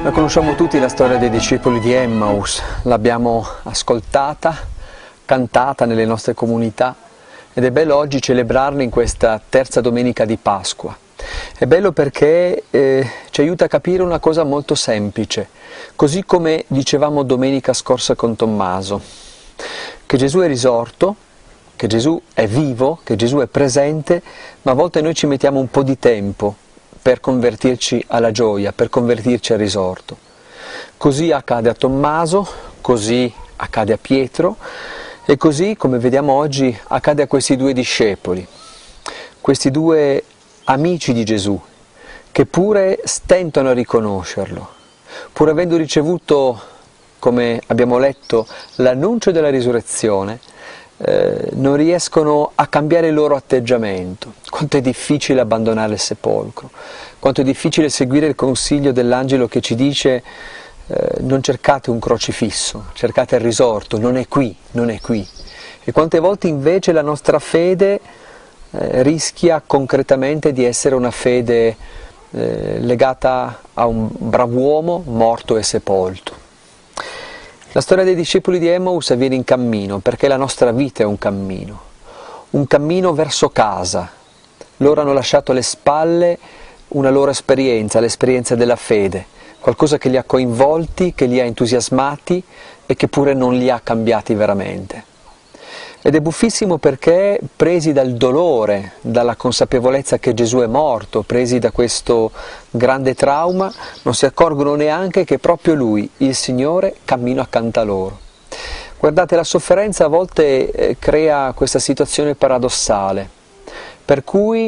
Noi conosciamo tutti la storia dei discepoli di Emmaus, l'abbiamo ascoltata, cantata nelle nostre comunità ed è bello oggi celebrarla in questa terza domenica di Pasqua. È bello perché ci aiuta a capire una cosa molto semplice, così come dicevamo domenica scorsa con Tommaso, che Gesù è risorto, che Gesù è vivo, che Gesù è presente, ma a volte noi ci mettiamo un po' di tempo per convertirci alla gioia, per convertirci al risorto. Così accade a Tommaso, così accade a Pietro e così, come vediamo oggi, accade a questi due discepoli, questi due amici di Gesù, che pure stentano a riconoscerlo, pur avendo ricevuto, come abbiamo letto, l'annuncio della risurrezione, non riescono a cambiare il loro atteggiamento. Quanto è difficile abbandonare il sepolcro, quanto è difficile seguire il consiglio dell'angelo che ci dice non cercate un crocifisso, cercate il risorto, non è qui, non è qui. E quante volte invece la nostra fede rischia concretamente di essere una fede legata a un brav'uomo morto e sepolto. La storia dei discepoli di Emmaus avviene in cammino, perché la nostra vita è un cammino verso casa. Loro hanno lasciato alle spalle una loro esperienza, l'esperienza della fede, qualcosa che li ha coinvolti, che li ha entusiasmati e che pure non li ha cambiati veramente. Ed è buffissimo perché, presi dal dolore, dalla consapevolezza che Gesù è morto, presi da questo grande trauma, non si accorgono neanche che proprio Lui, il Signore, cammina accanto a loro. Guardate, la sofferenza a volte crea questa situazione paradossale, per cui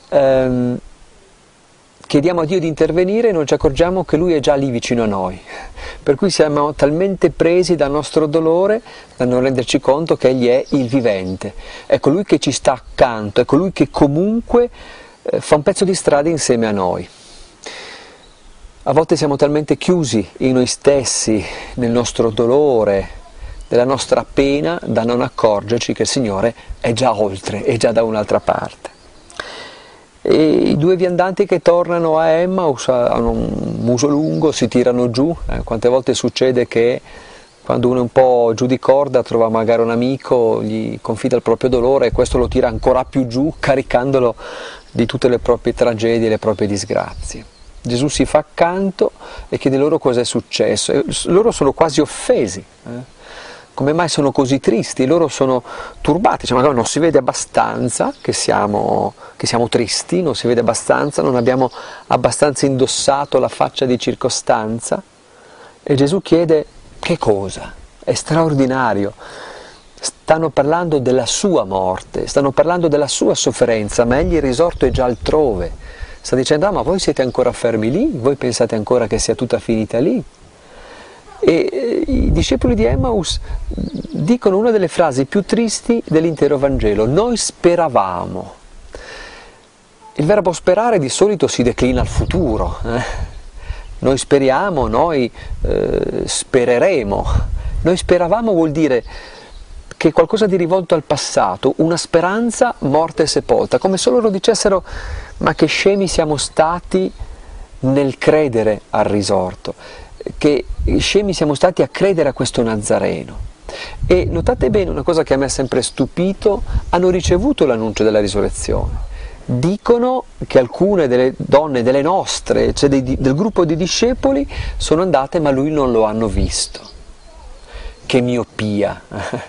chiediamo a Dio di intervenire e non ci accorgiamo che Lui è già lì vicino a noi. Per cui siamo talmente presi dal nostro dolore da non renderci conto che Egli è il vivente. È colui che ci sta accanto, è colui che comunque fa un pezzo di strada insieme a noi. A volte siamo talmente chiusi in noi stessi, nel nostro dolore, nella nostra pena, da non accorgerci che il Signore è già oltre, è già da un'altra parte. E i due viandanti che tornano a Emmaus hanno un muso lungo, si tirano giù. Quante volte succede che quando uno è un po' giù di corda trova magari un amico, gli confida il proprio dolore e questo lo tira ancora più giù, caricandolo di tutte le proprie tragedie, le proprie disgrazie. Gesù si fa accanto e chiede loro cosa è successo e loro sono quasi offesi. Come mai sono così tristi? Loro sono turbati, cioè magari non si vede abbastanza che siamo tristi, non si vede abbastanza, non abbiamo abbastanza indossato la faccia di circostanza. E Gesù chiede che cosa? È straordinario. Stanno parlando della sua morte, stanno parlando della sua sofferenza, ma egli il risorto è già altrove. Sta dicendo, ma voi siete ancora fermi lì? Voi pensate ancora che sia tutta finita lì? E i discepoli di Emmaus dicono una delle frasi più tristi dell'intero Vangelo: noi speravamo. Il verbo sperare di solito si declina al futuro. Noi speriamo, noi spereremo. Noi speravamo vuol dire che qualcosa di rivolto al passato, una speranza morta e sepolta, come se loro dicessero: ma che scemi siamo stati nel credere al risorto, che scemi siamo stati a credere a questo Nazareno. E notate bene una cosa che a me ha sempre stupito: hanno ricevuto l'annuncio della risurrezione. Dicono che alcune delle donne, delle nostre, cioè del gruppo di discepoli, sono andate ma lui non lo hanno visto. Che miopia!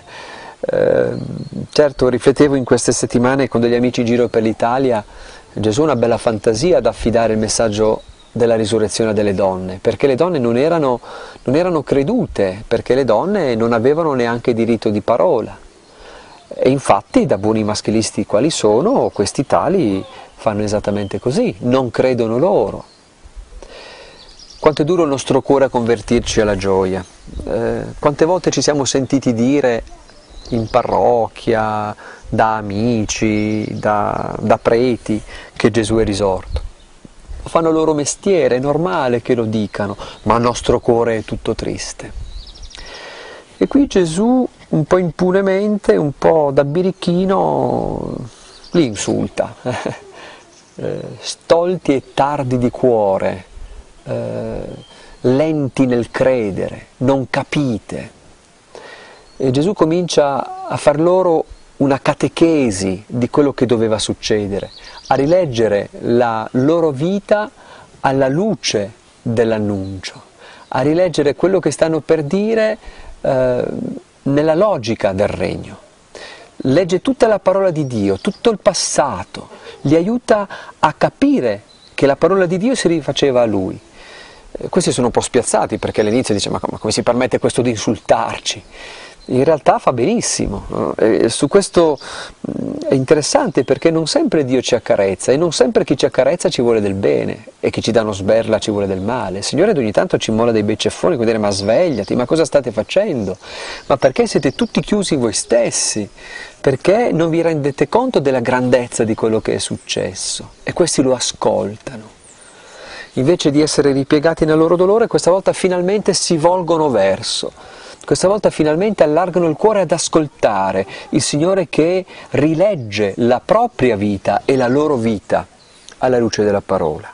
Certo, riflettevo in queste settimane con degli amici in giro per l'Italia. Gesù ha una bella fantasia ad affidare il messaggio della risurrezione delle donne, perché le donne non erano credute, perché le donne non avevano neanche diritto di parola. E infatti, da buoni maschilisti quali sono, questi tali fanno esattamente così, non credono loro. Quanto è duro il nostro cuore a convertirci alla gioia. Quante volte ci siamo sentiti dire in parrocchia, da amici, da preti, che Gesù è risorto. Fanno il loro mestiere, è normale che lo dicano, ma il nostro cuore è tutto triste. E qui Gesù, un po' impunemente, un po' da birichino, li insulta. Stolti e tardi di cuore, lenti nel credere, non capite. E Gesù comincia a far loro una catechesi di quello che doveva succedere, a rileggere la loro vita alla luce dell'annuncio, a rileggere quello che stanno per dire nella logica del regno. Legge tutta la parola di Dio, tutto il passato, li aiuta a capire che la parola di Dio si rifaceva a lui. Questi sono un po' spiazzati perché all'inizio dice ma come si permette questo di insultarci? In realtà fa benissimo, no? Su questo è interessante perché non sempre Dio ci accarezza e non sempre chi ci accarezza ci vuole del bene e chi ci dà uno sberla ci vuole del male. Il Signore ogni tanto ci molla dei bei ceffoni, come dire ma svegliati, ma cosa state facendo? Ma perché siete tutti chiusi in voi stessi? Perché non vi rendete conto della grandezza di quello che è successo? E questi lo ascoltano. Invece di essere ripiegati nel loro dolore, questa volta finalmente si volgono verso. Questa volta finalmente allargano il cuore ad ascoltare il Signore che rilegge la propria vita e la loro vita alla luce della parola.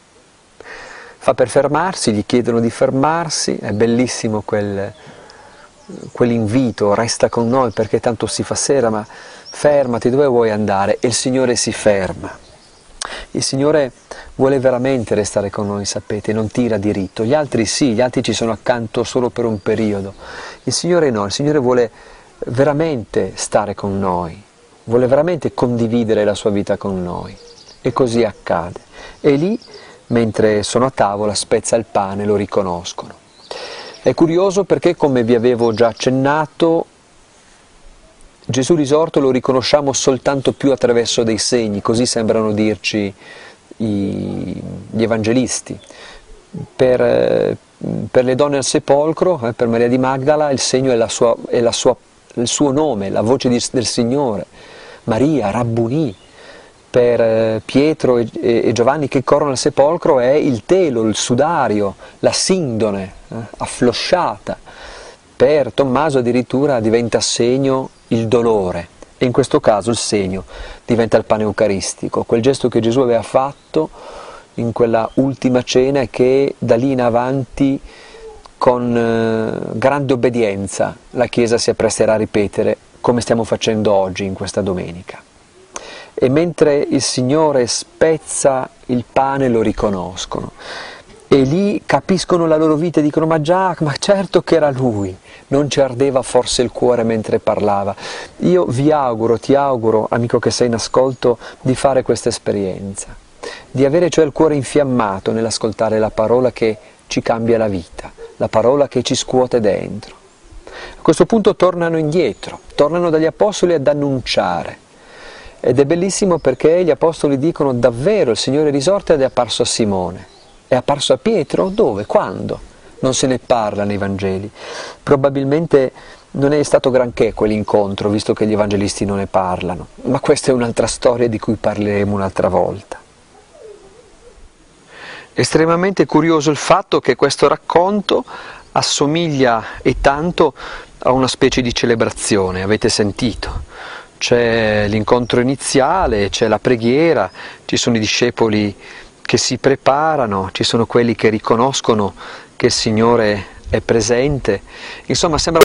Fa per fermarsi, gli chiedono di fermarsi, è bellissimo quell'invito, resta con noi perché tanto si fa sera, ma fermati, dove vuoi andare? E il Signore si ferma. Il Signore vuole veramente restare con noi, sapete, non tira diritto. Gli altri sì, gli altri ci sono accanto solo per un periodo. Il Signore no, il Signore vuole veramente stare con noi, vuole veramente condividere la sua vita con noi. E così accade. E lì, mentre sono a tavola, spezza il pane, lo riconoscono. È curioso perché, come vi avevo già accennato, Gesù risorto lo riconosciamo soltanto più attraverso dei segni, così sembrano dirci gli evangelisti. Per le donne al sepolcro, per Maria di Magdala, il segno è il suo nome, la voce del Signore, Maria, Rabbunì. Per Pietro e Giovanni che corrono al sepolcro è il telo, il sudario, la sindone afflosciata. Per Tommaso addirittura diventa segno il dolore e in questo caso il segno diventa il pane eucaristico, quel gesto che Gesù aveva fatto in quella ultima cena e che da lì in avanti con grande obbedienza la Chiesa si appresterà a ripetere come stiamo facendo oggi in questa domenica. E mentre il Signore spezza il pane lo riconoscono e lì capiscono la loro vita e dicono ma certo che era Lui, non ci ardeva forse il cuore mentre parlava. Io ti auguro, amico che sei in ascolto, di fare questa esperienza, di avere cioè il cuore infiammato nell'ascoltare la parola che ci cambia la vita, la parola che ci scuote dentro. A questo punto tornano indietro, tornano dagli apostoli ad annunciare. Ed è bellissimo perché gli apostoli dicono davvero il Signore è risorto ed è apparso a Simone. È apparso a Pietro? Dove? Quando? Non se ne parla nei Vangeli. Probabilmente non è stato granché quell'incontro, visto che gli evangelisti non ne parlano. Ma questa è un'altra storia di cui parleremo un'altra volta. Estremamente curioso il fatto che questo racconto assomiglia e tanto a una specie di celebrazione, avete sentito? C'è l'incontro iniziale, c'è la preghiera, ci sono i discepoli che si preparano, ci sono quelli che riconoscono che il Signore è presente, insomma sembra